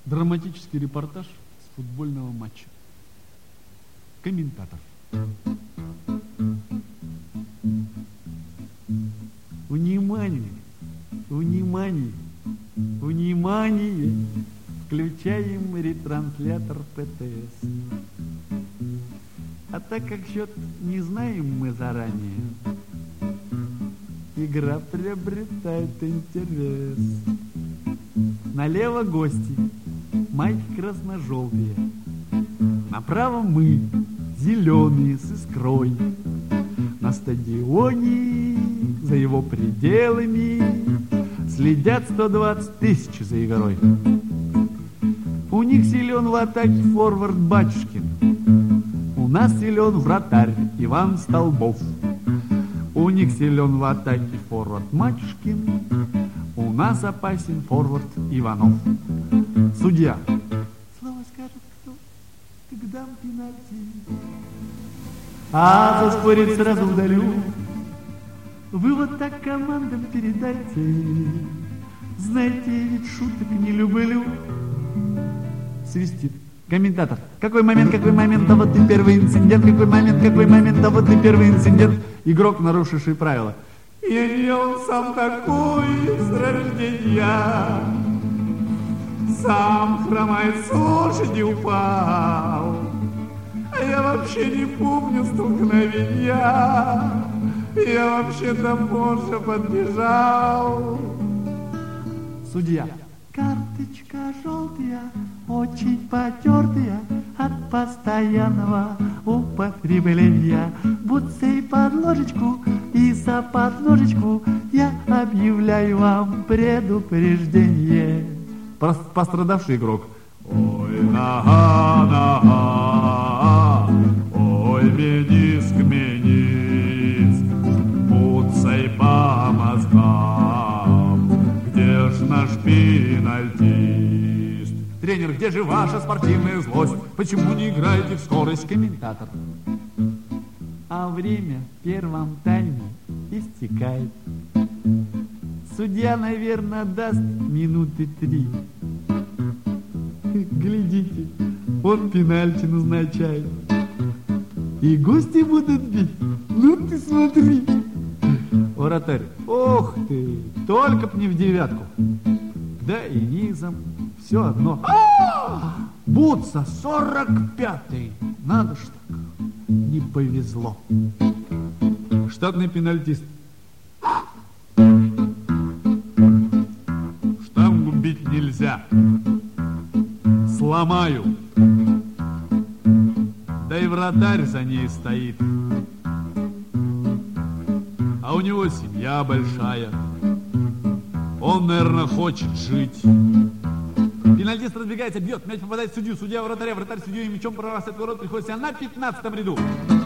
Драматический репортаж с футбольного матча. Комментатор. Внимание! Внимание! Внимание! Включаем ретранслятор ПТС. А так как счет не знаем мы заранее, игра приобретает интерес. Налево гости, майки красно-желтые. Направо мы, зеленые с искрой. На стадионе, за его пределами, следят 120 тысяч за игрой. У них силен в атаке форвард Батюшкин. У нас силен вратарь Иван Столбов. У них силен в атаке форвард Матюшкин. У нас опасен форвард Иванов. Судья. Слово скажет кто? Когда пенальти. А заспорить сразу удалю. Вы вот так командам передайте. Знаете, ведь шуток не люблю. Свистит. Комментатор. Какой момент, а вот и первый инцидент. Какой момент, а вот и первый инцидент. Игрок, нарушивший правила. Я не он сам такой с рождения. Сам хромает с лошади упал. А я вообще не помню столкновения. Я вообще-то позже подбежал. Судья. Карточка желтая, очень потертая от постоянного употребления. Бутсей под ложечку и за подложечку я объявляю вам предупреждение. Пострадавший игрок. Ой, нога, нога, ой, мениск, мениск, бутсей по мозгам. Где ж наш пенальтист? Тренер, где же ваша спортивная злость? Почему не играете в скорость? Комментатор. А время в первом тайме истекает. Судья, наверное, даст минуты 3. Глядите, он пенальти назначает. И гости будут бить. Ну ты смотри. Вратарь. Ох ты, только б не в девятку. Да и низом все одно. Бутса 45-й. Надо ж так. Не повезло. Штатный пенальтист. Штангу бить нельзя. Сломаю. Да и вратарь за ней стоит. А у него семья большая. Он, наверное, хочет жить. Пенальтист разбегается, бьет, мяч попадает в судью. Судья вратаря, вратарь судью и мячом прорывается от ворот, приходит себя на 15-м ряду.